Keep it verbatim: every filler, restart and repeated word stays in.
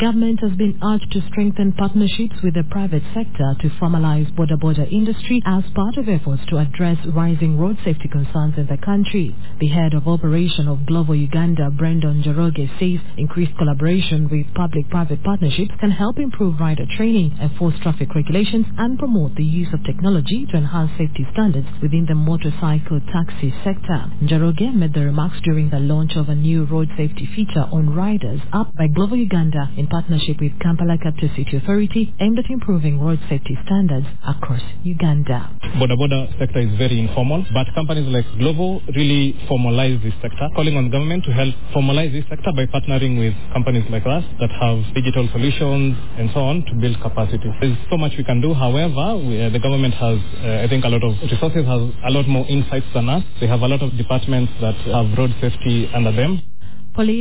Government has been urged to strengthen partnerships with the private sector to formalize border-border industry as part of efforts to address rising road safety concerns in the country. The head of operation of Glovo Uganda, Brendan Njoroge, says increased collaboration with public-private partnerships can help improve rider training, enforce traffic regulations, and promote the use of technology to enhance safety standards within the motorcycle taxi sector. Njoroge made the remarks during the launch of a new road safety feature on riders up by Glovo Uganda in partnership with Kampala Capital City Authority aimed at improving road safety standards across Uganda. Border border sector is very informal, but companies like Glovo really formalize this sector, calling on government to help formalize this sector by partnering with companies like us that have digital solutions and so on to build capacity. There's so much we can do. However, we, uh, the government has, uh, I think, a lot of resources, has a lot more insights than us. They have a lot of departments that have road safety under them. Police